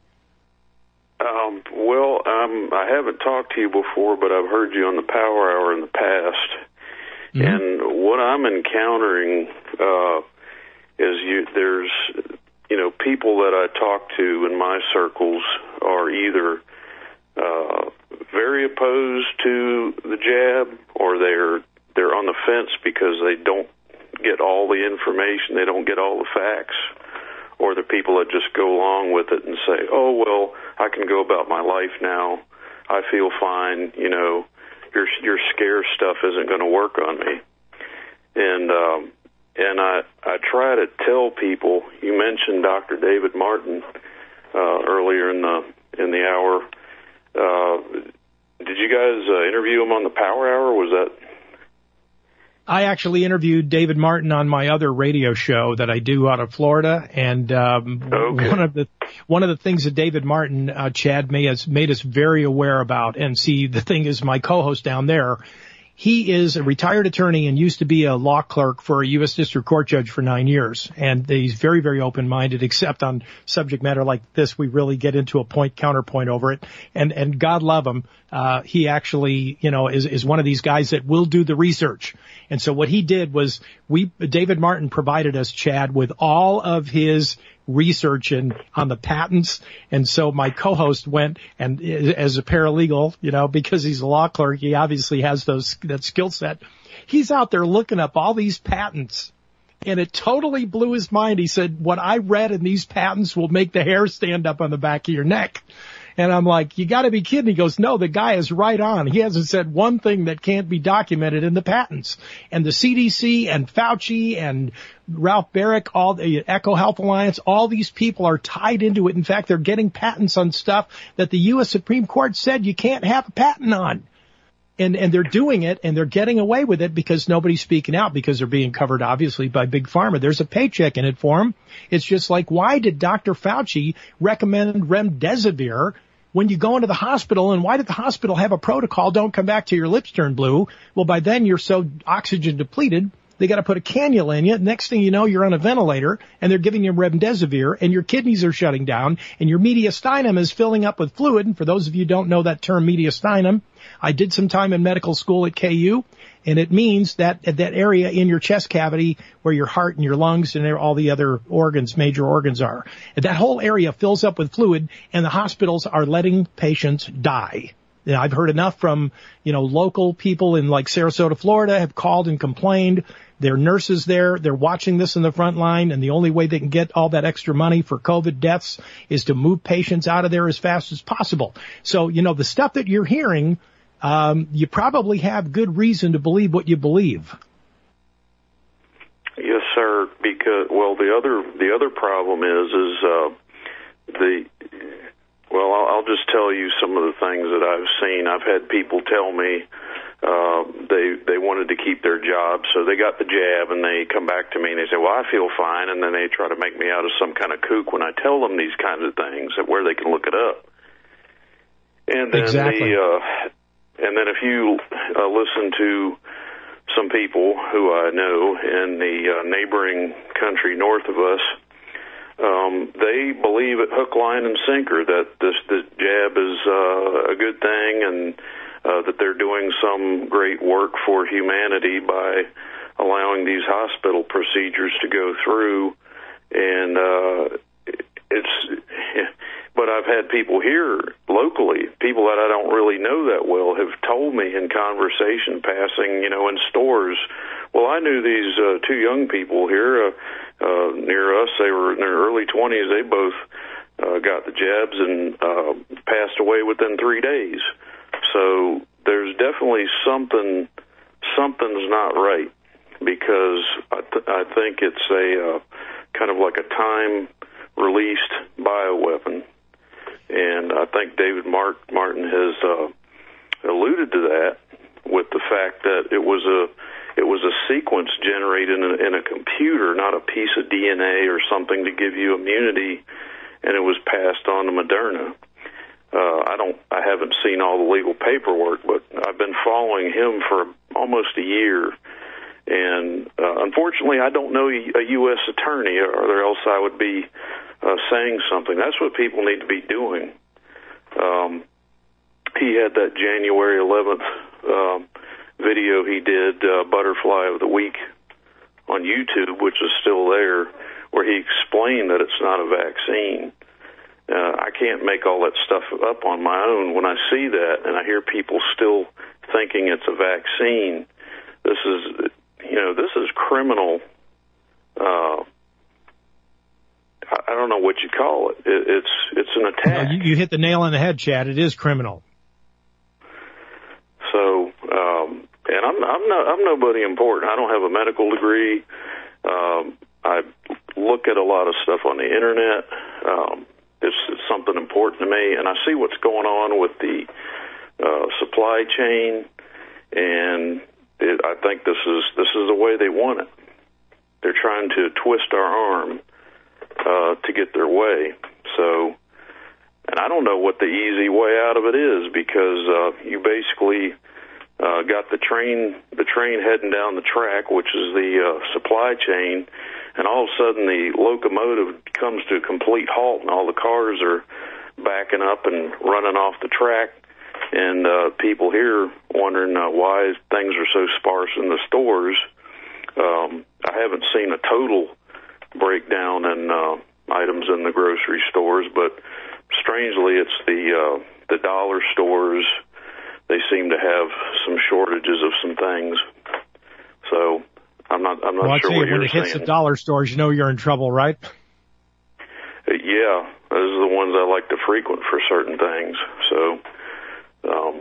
Um, well, um, I haven't talked to you before, but I've heard you on the Power Hour in the past. Mm-hmm. And what I'm encountering uh, is you, there's, you know, people that I talk to in my circles are either uh, very opposed to the jab, or they're they're on the fence because they don't get all the information, they don't get all the facts, or the people that just go along with it and say, oh, well, I can go about my life now, I feel fine, you know, your your scare stuff isn't going to work on me. And um, and I I try to tell people. You mentioned Doctor David Martin uh, earlier in the in the hour. Uh, did you guys uh, interview him on the Power Hour? Was that? I actually interviewed David Martin on my other radio show that I do out of Florida, and um, okay. one of the one of the things that David Martin, uh, Chad, made us made us very aware about. And see, the thing is, my co-host down there, he is a retired attorney and used to be a law clerk for a U S District Court judge for nine years, and he's very, very open-minded. Except on subject matter like this, we really get into a point counterpoint over it. And and God love him, uh, he actually, you know, is is one of these guys that will do the research. And so what he did was, we, David Martin provided us, Chad, with all of his research and on the patents. And so my co-host went, and as a paralegal, you know, because he's a law clerk, he obviously has those, that skill set. He's out there looking up all these patents, and it totally blew his mind. He said, what I read in these patents will make the hair stand up on the back of your neck. And I'm like, you got to be kidding. He goes, no, the guy is right on. He hasn't said one thing that can't be documented in the patents. And the C D C and Fauci and Ralph Barrick, all the Echo Health Alliance, all these people are tied into it. In fact, they're getting patents on stuff that the U S Supreme Court said you can't have a patent on. And, and they're doing it, and they're getting away with it because nobody's speaking out, because they're being covered, obviously, by Big Pharma. There's a paycheck in it for them. It's just like, why did Doctor Fauci recommend remdesivir when you go into the hospital, and why did the hospital have a protocol, don't come back till your lips turn blue? Well, by then you're so oxygen depleted, they got to put a cannula in you. Next thing you know, you're on a ventilator, and they're giving you remdesivir, and your kidneys are shutting down, and your mediastinum is filling up with fluid. And for those of you who don't know that term, mediastinum, I did some time in medical school at K U, and it means that that area in your chest cavity where your heart and your lungs and all the other organs, major organs are, and that whole area fills up with fluid, and the hospitals are letting patients die. And I've heard enough from, you know, local people in like Sarasota, Florida, have called and complained. There are nurses there. They're watching this in the front line, and the only way they can get all that extra money for COVID deaths is to move patients out of there as fast as possible. So, you know, the stuff that you're hearing, um, you probably have good reason to believe what you believe. Yes, sir. Because, well, the other the other problem is is uh, the well, I'll, I'll just tell you some of the things that I've seen. I've had people tell me uh, they they wanted to keep their job, so they got the jab, and they come back to me and they say, "Well, I feel fine," and then they try to make me out of some kind of kook when I tell them these kinds of things, where they can look it up. And then exactly. the uh, and then if you uh, listen to some people who I know in the uh, neighboring country north of us, um, they believe it hook, line, and sinker that this, this jab is uh, a good thing, and uh, that they're doing some great work for humanity by allowing these hospital procedures to go through. And uh, it's... But I've had people here locally, people that I don't really know that well, have told me in conversation passing, you know, in stores, well, I knew these uh, two young people here uh, uh, near us. They were in their early twenties. They both uh, got the jabs and uh, passed away within three days. So there's definitely something, something's not right, because I, th- I think it's a uh, kind of like a time-released bioweapon. And I think David Mark, Martin has uh, alluded to that with the fact that it was a it was a sequence generated in a, in a computer, not a piece of D N A or something to give you immunity, and it was passed on to Moderna. Uh, I don't, I haven't seen all the legal paperwork, but I've been following him for almost a year. And uh, unfortunately, I don't know a U S attorney, or else I would be uh, saying something. That's what people need to be doing. Um, he had that January eleventh uh, video he did, uh, Butterfly of the Week, on YouTube, which is still there, where he explained that it's not a vaccine. Uh, I can't make all that stuff up on my own. When I see that and I hear people still thinking it's a vaccine, this is, you know, this is criminal. Uh, I don't know what you call it. it it's it's an attack. No, you, you hit the nail on the head, Chad. It is criminal. So, um, and I'm I'm not I'm nobody important. I don't have a medical degree. Um, I look at a lot of stuff on the internet. Um, it's, it's something important to me, and I see what's going on with the uh, supply chain, and it, I think this is this is the way they want it. They're trying to twist our arm uh, to get their way. So, and I don't know what the easy way out of it is, because uh, you basically uh, got the train the train heading down the track, which is the uh, supply chain, and all of a sudden the locomotive comes to a complete halt, and all the cars are backing up and running off the track, and uh, people here wondering uh, why things are so sparse in the stores. Um, I haven't seen a total breakdown in uh, items in the grocery stores, but strangely, it's the uh, the dollar stores. They seem to have some shortages of some things. So I'm not I'm not well, sure I'll tell what you, when you're it hits saying. the dollar stores, you know you're in trouble, right? Uh, yeah, those are the ones I like to frequent for certain things. So, um,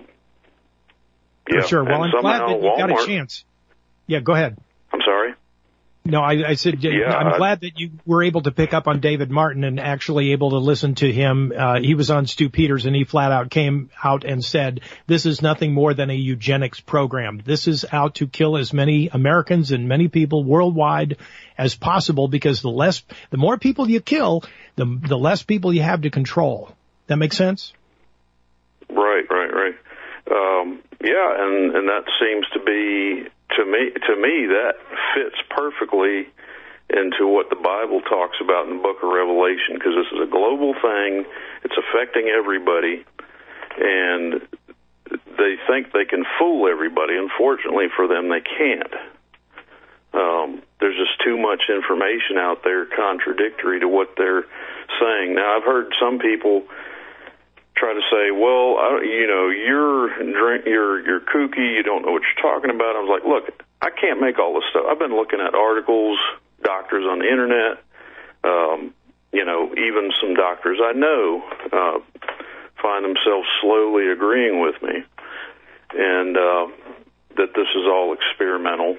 yeah, for sure. Well, and I'm glad somehow that you got Walmart, a chance. Yeah, go ahead. I'm sorry. No, I, I said Yeah, I'm I, glad that you were able to pick up on David Martin and actually able to listen to him. Uh, he was on Stu Peters, and he flat out came out and said, this is nothing more than a eugenics program. This is out to kill as many Americans and many people worldwide as possible, because the less, the more people you kill, the, the less people you have to control. That makes sense? Right, right, right. Um, yeah, and, and that seems to be, to me, to me, that fits perfectly into what the Bible talks about in the book of Revelation, because this is a global thing. It's affecting everybody, and they think they can fool everybody. Unfortunately for them, they can't. Um, there's just too much information out there contradictory to what they're saying. Now, I've heard some people try to say, well, I, you know, you're drink, you're you're kooky, you don't know what you're talking about. I was like, look, I can't make all this stuff. I've been looking at articles, doctors on the internet, um, you know, even some doctors I know uh, find themselves slowly agreeing with me, and uh, that this is all experimental.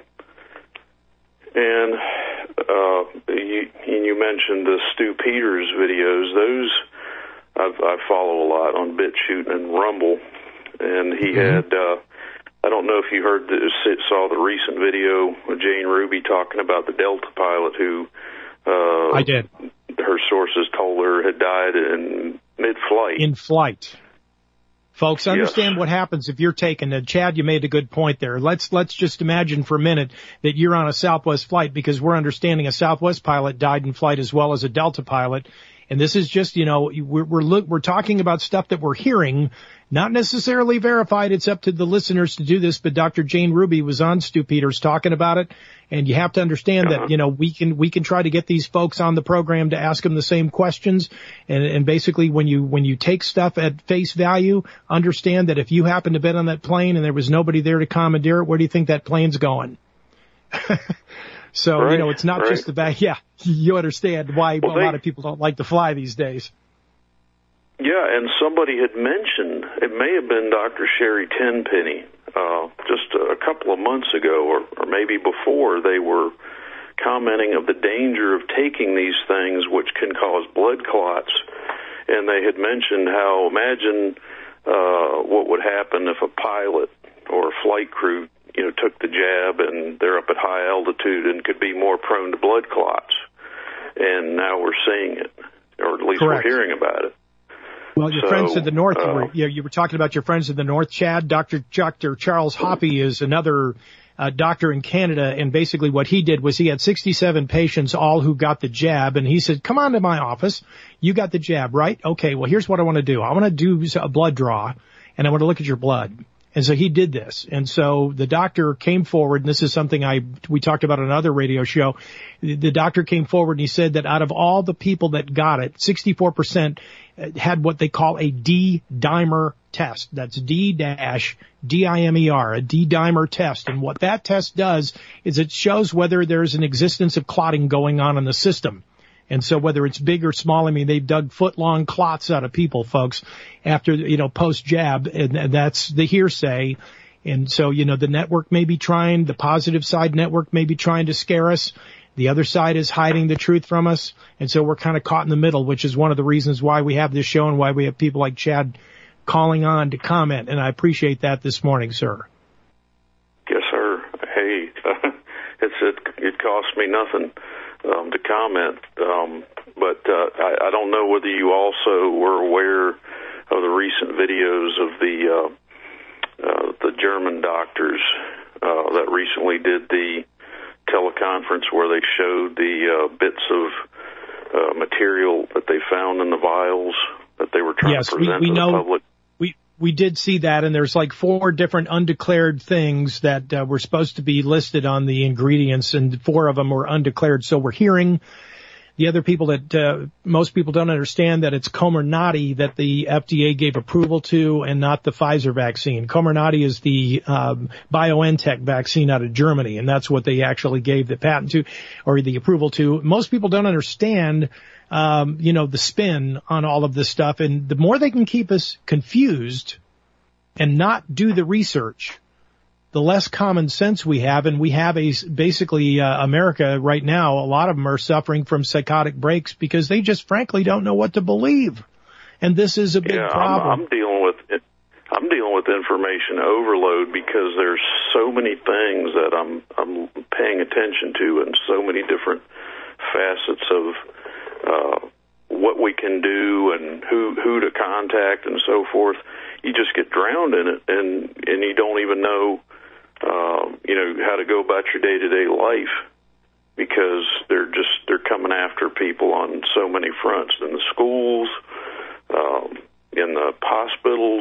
And uh, you, you mentioned the Stu Peters videos. Those I've, I follow a lot on BitChute and Rumble, and he mm-hmm. had, uh, I don't know if you heard, the, saw the recent video of Jane Ruby talking about the Delta pilot who, uh, I did. Her sources told her had died in mid-flight. In flight. Folks, understand yes. what happens if you're taken. Uh, Chad, you made a good point there. Let's let's just imagine for a minute that you're on a Southwest flight, because we're understanding a Southwest pilot died in flight as well as a Delta pilot. And this is just, you know, we're, we're, look, we're talking about stuff that we're hearing, not necessarily verified. It's up to the listeners to do this. But Doctor Jane Ruby was on Stu Peters talking about it. And you have to understand uh-huh. that, you know, we can, we can try to get these folks on the program to ask them the same questions. And, and basically when you, when you take stuff at face value, understand that if you happen to bet on that plane and there was nobody there to commandeer it, where do you think that plane's going? So, right, you know, it's not right. just the back. Yeah, you understand why well, a they, lot of people don't like to fly these days. Yeah, and somebody had mentioned, it may have been Doctor Sherry Tenpenny, uh, just a couple of months ago, or, or maybe before, they were commenting of the danger of taking these things, which can cause blood clots. And they had mentioned how, imagine uh, what would happen if a pilot or a flight crew you know, took the jab and they're up at high altitude and could be more prone to blood clots. And now we're seeing it, or at least Correct. we're hearing about it. Well, your so, friends to the north, uh, were, you, know, you were talking about your friends to the north, Chad. Doctor Doctor Charles Hoppe is another uh, doctor in Canada, and basically what he did was he had sixty-seven patients, all who got the jab, and he said, come on to my office. You got the jab, right? Okay, well, here's what I want to do. I want to do a blood draw, and I want to look at your blood. And so he did this. And so the doctor came forward, and this is something I we talked about on another radio show. The doctor came forward and he said that out of all the people that got it, sixty-four percent had what they call a D-dimer test. That's D-D I M E R, a D-dimer test. And what that test does is it shows whether there's an existence of clotting going on in the system. And so whether it's big or small, I mean, they've dug foot-long clots out of people, folks, after, you know, post-jab, and that's the hearsay. And so, you know, the network may be trying, the positive side network may be trying to scare us. The other side is hiding the truth from us. And so we're kind of caught in the middle, which is one of the reasons why we have this show and why we have people like Chad calling on to comment. And I appreciate that this morning, sir. Yes, sir. Hey, it's, it, it cost me nothing. Um, to comment, um, but uh, I, I don't know whether you also were aware of the recent videos of the uh, uh, the German doctors uh, that recently did the teleconference where they showed the uh, bits of uh, material that they found in the vials that they were trying yes, to present we, we to know, the public. We we did see that, and there's like four different undeclared things that uh, were supposed to be listed on the ingredients, and four of them were undeclared. So we're hearing the other people that uh, most people don't understand that it's Comirnaty that the F D A gave approval to and not the Pfizer vaccine. Comirnaty is the um, BioNTech vaccine out of Germany, and that's what they actually gave the patent to or the approval to. Most people don't understand Um, you know, the spin on all of this stuff. And the more they can keep us confused and not do the research, the less common sense we have. And we have a, basically, uh, America right now, a lot of them are suffering from psychotic breaks because they just frankly don't know what to believe. And this is a big yeah, problem. I'm, I'm dealing with it. I'm dealing with information overload because there's so many things that I'm, I'm paying attention to and so many different facets of Uh, what we can do and who who to contact and so forth. You just get drowned in it, and and you don't even know, uh, you know, how to go about your day to day life because they're just they're coming after people on so many fronts in the schools, um, in the hospitals.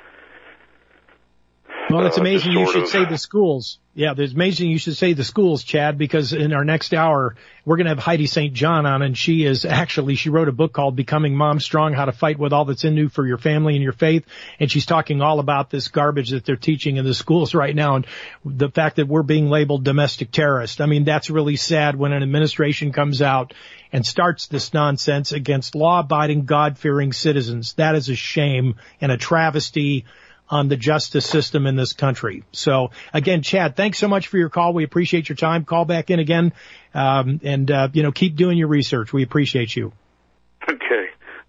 Well, it's amazing uh, you should of, say the schools. Yeah, it's amazing you should say the schools, Chad, because in our next hour, we're going to have Heidi Saint John on, and she is actually, she wrote a book called Becoming Mom Strong, How to Fight with All That's in You for Your Family and Your Faith. And she's talking all about this garbage that they're teaching in the schools right now and the fact that we're being labeled domestic terrorists. I mean, that's really sad when an administration comes out and starts this nonsense against law-abiding, God-fearing citizens. That is a shame and a travesty on the justice system in this country. So again, Chad, thanks so much for your call. We appreciate your time. Call back in again, um, and, uh, you know, keep doing your research. We appreciate you. Okay.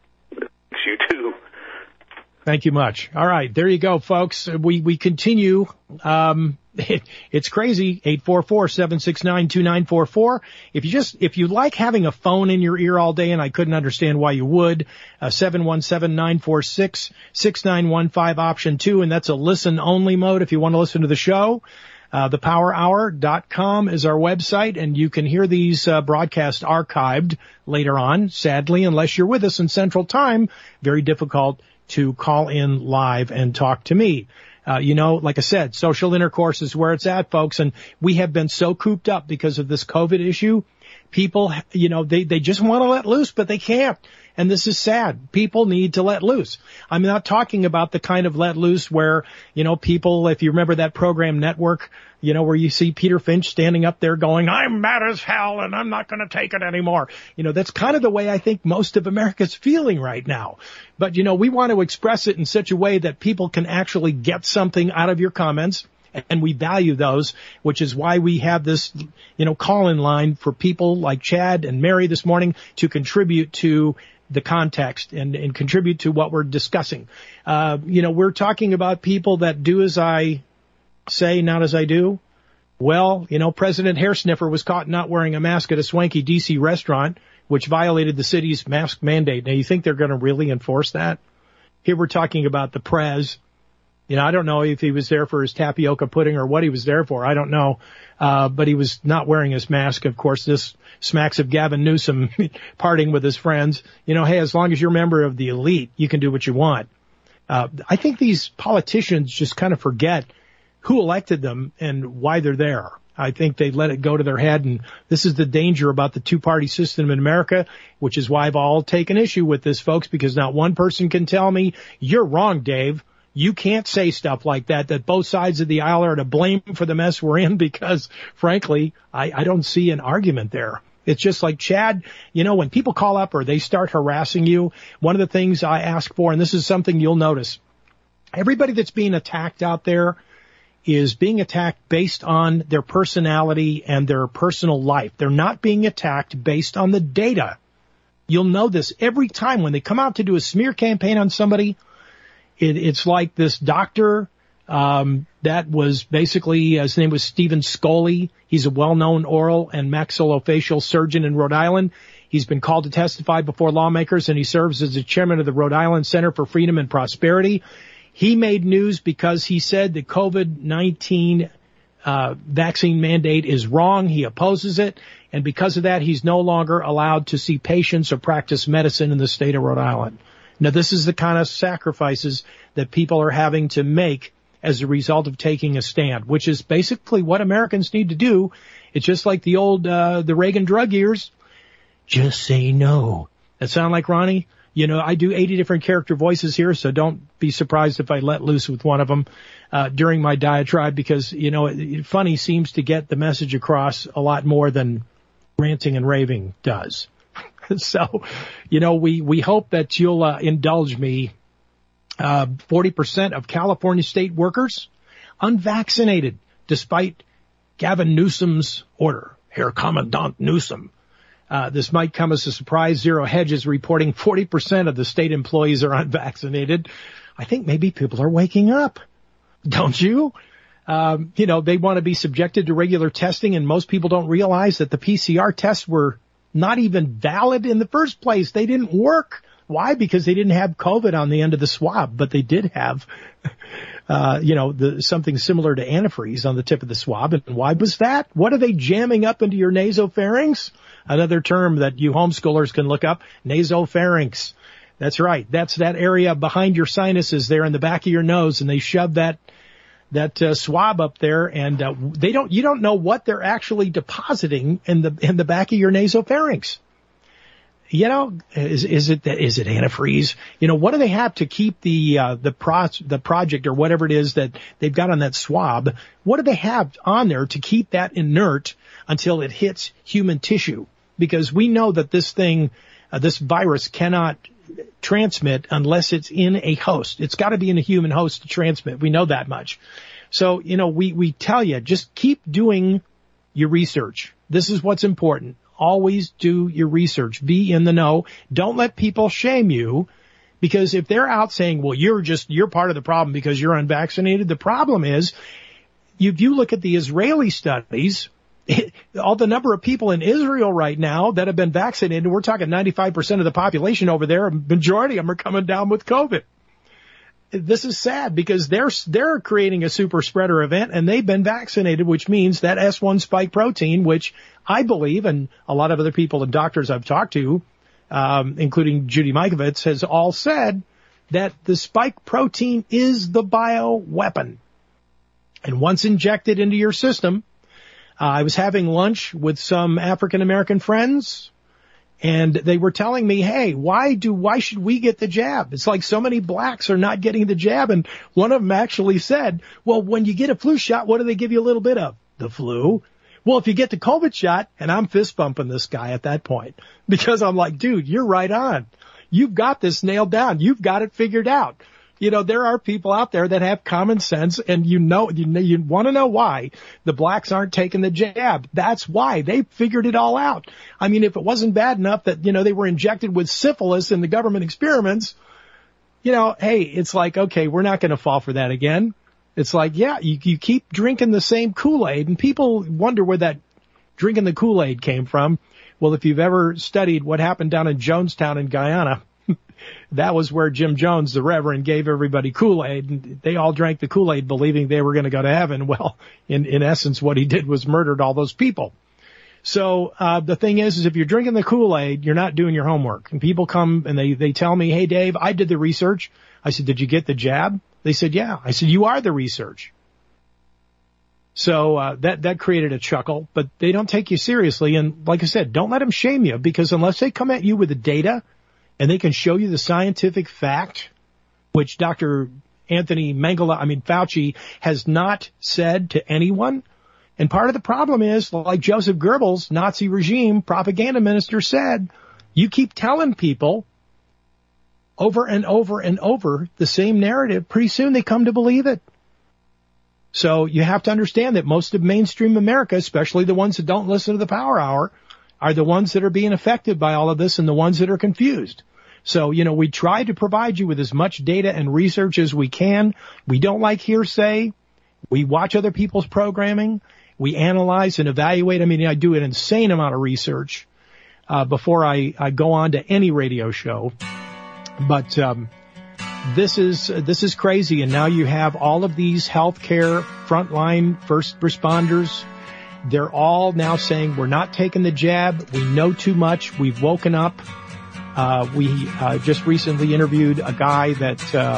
You too. Thank you much. All right. There you go, folks. We, we continue. Um, it, it's crazy. eight four four, seven six nine, two nine four four. If you just, if you like having a phone in your ear all day, and I couldn't understand why you would, uh, seven one seven, nine four six, six nine one five option two. And that's a listen only mode. If you want to listen to the show, uh, the power hour dot com is our website, and you can hear these, uh, broadcasts archived later on. Sadly, unless you're with us in Central Time, very difficult to call in live and talk to me. Uh, you know, like I said, social intercourse is where it's at, folks. And we have been so cooped up because of this COVID issue. People, you know, they, they just want to let loose, but they can't. And this is sad. People need to let loose. I'm not talking about the kind of let loose where, you know, people, if you remember that program Network, you know, where you see Peter Finch standing up there going, I'm mad as hell and I'm not going to take it anymore. You know, that's kind of the way I think most of America's feeling right now. But, you know, we want to express it in such a way that people can actually get something out of your comments. And we value those, which is why we have this, you know, call-in line for people like Chad and Mary this morning to contribute to the context and, and contribute to what we're discussing. Uh, you know, we're talking about people that do as I say, not as I do? Well, you know, President Hair Sniffer was caught not wearing a mask at a swanky D C restaurant, which violated the city's mask mandate. Now, you think they're going to really enforce that? Here we're talking about the Prez. You know, I don't know if he was there for his tapioca pudding or what he was there for. I don't know. Uh, but he was not wearing his mask. Of course, this smacks of Gavin Newsom partying with his friends. You know, hey, as long as you're a member of the elite, you can do what you want. Uh, I think these politicians just kind of forget who elected them and why they're there. I think they let it go to their head, and this is the danger about the two-party system in America, which is why I've all taken issue with this, folks, because not one person can tell me, you're wrong, Dave. You can't say stuff like that, that both sides of the aisle are to blame for the mess we're in, because, frankly, I, I don't see an argument there. It's just like, Chad, you know, when people call up or they start harassing you, one of the things I ask for, and this is something you'll notice, everybody that's being attacked out there is being attacked based on their personality and their personal life. They're not being attacked based on the data. You'll know this every time when they come out to do a smear campaign on somebody. It, it's like this doctor um, that was basically, his name was Stephen Scully. He's a well-known oral and maxillofacial surgeon in Rhode Island. He's been called to testify before lawmakers, and he serves as the chairman of the Rhode Island Center for Freedom and Prosperity. He made news because he said the COVID nineteen uh, vaccine mandate is wrong. He opposes it. And because of that, he's no longer allowed to see patients or practice medicine in the state of Rhode Island. Now, this is the kind of sacrifices that people are having to make as a result of taking a stand, which is basically what Americans need to do. It's just like the old, uh, the Reagan drug years. Just say no. That sound like Ronnie? You know, I do eighty different character voices here, so don't be surprised if I let loose with one of them uh, during my diatribe, because, you know, it, it, funny seems to get the message across a lot more than ranting and raving does. So, you know, we, we hope that you'll uh, indulge me. Uh, forty percent of California state workers unvaccinated, despite Gavin Newsom's order. Herr Commandant Newsom. Uh, this might come as a surprise. Zero Hedge is reporting forty percent of the state employees are unvaccinated. I think maybe people are waking up. Don't you? Um, you know, they want to be subjected to regular testing, and most people don't realize that the P C R tests were not even valid in the first place. They didn't work. Why? Because they didn't have COVID on the end of the swab, but they did have, uh, you know, the, something similar to antifreeze on the tip of the swab. And why was that? What are they jamming up into your nasopharynx? Another term that you homeschoolers can look up, nasopharynx. That's right. That's that area behind your sinuses there in the back of your nose, and they shove that that uh, swab up there, and uh, they don't. You don't know what they're actually depositing in the in the back of your nasopharynx. You know, is is it is it antifreeze? You know, what do they have to keep the uh, the pro the project or whatever it is that they've got on that swab? What do they have on there to keep that inert until it hits human tissue? Because we know that this thing, uh, this virus cannot transmit unless it's in a host. It's got to be in a human host to transmit. We know that much. So, you know, we, we tell you, just keep doing your research. This is what's important. Always do your research. Be in the know. Don't let people shame you, because if they're out saying, well, you're just, you're part of the problem because you're unvaccinated. The problem is, if you look at the Israeli studies, all the number of people in Israel right now that have been vaccinated, we're talking ninety-five percent of the population over there, a majority of them are coming down with COVID. This is sad because they're, they're creating a super spreader event, and they've been vaccinated, which means that S one spike protein, which I believe, and a lot of other people and doctors I've talked to, um, including Judy Mikovits, has all said that the spike protein is the bioweapon. And once injected into your system, Uh, I was having lunch with some African-American friends, and they were telling me, hey, why do, why should we get the jab? It's like so many blacks are not getting the jab. And one of them actually said, well, when you get a flu shot, what do they give you a little bit of? The flu. Well, if you get the COVID shot, and I'm fist bumping this guy at that point, because I'm like, dude, you're right on. You've got this nailed down. You've got it figured out. You know, there are people out there that have common sense, and you know, you know, you want to know why the blacks aren't taking the jab. That's why. They figured it all out. I mean, if it wasn't bad enough that, you know, they were injected with syphilis in the government experiments, you know, hey, it's like, okay, we're not going to fall for that again. It's like, yeah, you, you keep drinking the same Kool-Aid, and people wonder where that drinking the Kool-Aid came from. Well, if you've ever studied what happened down in Jonestown in Guyana, that was where Jim Jones, the Reverend, gave everybody Kool-Aid, and they all drank the Kool-Aid believing they were going to go to heaven. Well, in, in essence, what he did was murdered all those people. So uh the thing is, is if you're drinking the Kool-Aid, you're not doing your homework. And people come and they, they tell me, hey, Dave, I did the research. I said, did you get the jab? They said, yeah. I said, you are the research. So uh that that created a chuckle, but they don't take you seriously. And like I said, don't let them shame you, because unless they come at you with the data and they can show you the scientific fact, which Doctor Anthony Mengele, I mean Fauci, has not said to anyone. And part of the problem is, like Joseph Goebbels, Nazi regime propaganda minister, said, you keep telling people over and over and over the same narrative, pretty soon they come to believe it. So you have to understand that most of mainstream America, especially the ones that don't listen to the Power Hour, are the ones that are being affected by all of this and the ones that are confused. So, you know, we try to provide you with as much data and research as we can. We don't like hearsay. We watch other people's programming. We analyze and evaluate. I mean, I do an insane amount of research uh, before I, I go on to any radio show. But um, this is uh, this is crazy. And now you have all of these healthcare frontline first responders. They're all now saying we're not taking the jab. We know too much. We've woken up. Uh, we uh, just recently interviewed a guy that uh,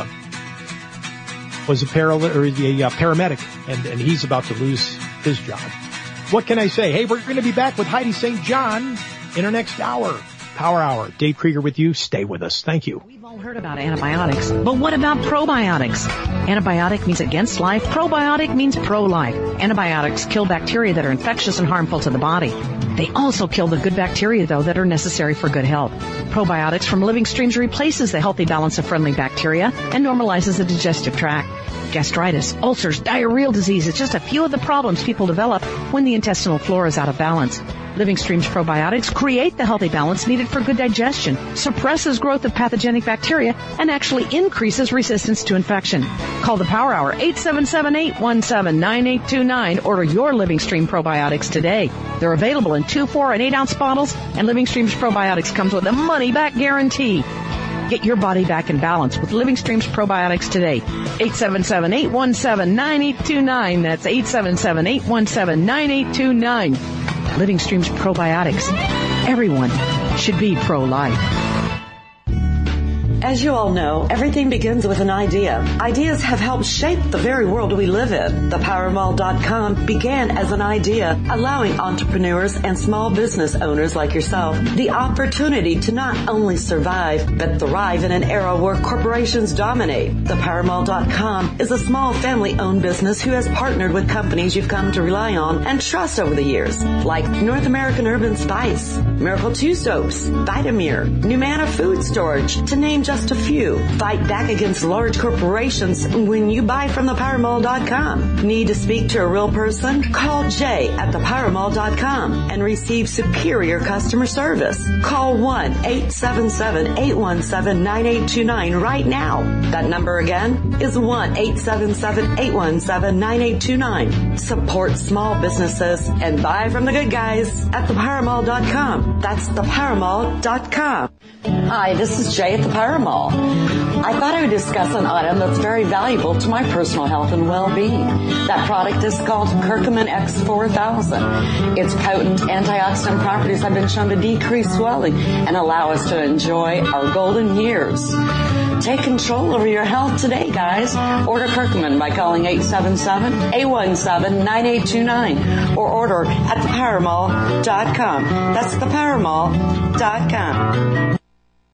was a, paral- or a uh, paramedic, and, and he's about to lose his job. What can I say? Hey, we're going to be back with Heidi Saint John in our next hour. Power Hour. Dave Krieger with you. Stay with us. Thank you. We've all heard about antibiotics, but what about probiotics? Antibiotic means against life. Probiotic means pro-life. Antibiotics kill bacteria that are infectious and harmful to the body. They also kill the good bacteria, though, that are necessary for good health. Probiotics from Living Streams replaces the healthy balance of friendly bacteria and normalizes the digestive tract. Gastritis, ulcers, diarrheal disease is just a few of the problems people develop when the intestinal flora is out of balance. Living Streams probiotics create the healthy balance needed for good digestion, suppresses growth of pathogenic bacteria, and actually increases resistance to infection. Call the Power Hour, eight seven seven, eight one seven, nine eight two nine. Order your Living Stream probiotics today. They're available in two, four, and eight ounce bottles, and Living Streams probiotics comes with a money-back guarantee. Get your body back in balance with Living Streams probiotics today. eight seven seven, eight one seven, nine eight two nine. That's eight seven seven, eight one seven, nine eight two nine. Living Streams probiotics. Everyone should be pro-life. As you all know, everything begins with an idea. Ideas have helped shape the very world we live in. The power mall dot com began as an idea, allowing entrepreneurs and small business owners like yourself the opportunity to not only survive, but thrive in an era where corporations dominate. The power mall dot com is a small family-owned business who has partnered with companies you've come to rely on and trust over the years, like North American Herb and Spice, Miracle two Soaps, Vitamir, Numana Food Storage, to name just a few. Fight back against large corporations when you buy from the power mall dot com. Need to speak to a real person? Call Jay at the power mall dot com and receive superior customer service. Call one eight seven seven, eight one seven, nine eight two nine right now. That number again is one eight seven seven, eight one seven, nine eight two nine. Support small businesses and buy from the good guys at the power mall dot com. That's the power mall dot com. Hi, this is Jay at the Power Mall. I thought I would discuss an item that's very valuable to my personal health and well-being. That product is called Curcumin X four thousand. Its potent antioxidant properties have been shown to decrease swelling and allow us to enjoy our golden years. Take control over your health today, guys. Order Curcumin by calling eight seven seven, eight one seven, nine eight two nine or order at the power mall dot com. That's the power mall dot com.